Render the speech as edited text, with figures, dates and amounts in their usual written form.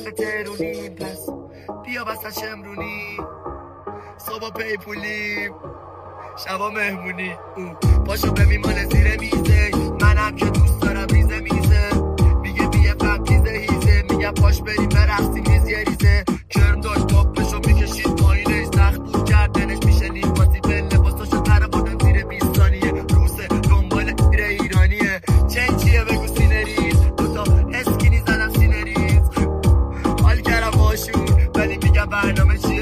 مثل ترونیم، پس بیا وسط شمرونی، صبح پیپولیم شبا مهمونی. پاشو به میمانه زیر میزه، منم که دوست دارم ریزه میزه، میگه بیه فهم تیزه هیزه، میگه پاش بریم برقصیم ریز یه ریزه. کرم داشت تاپشو میکشید پایینش، سخت بود کردنش میشه نیم باسی به لباساشو تره بادم زیر 20 ثانیه. روسه دنبال میره ایرانیه، چنچیه بگو سینریز، دوتا اسکینی زدم سینریز. حال کردم باشون ولی میگم برنامه چیه،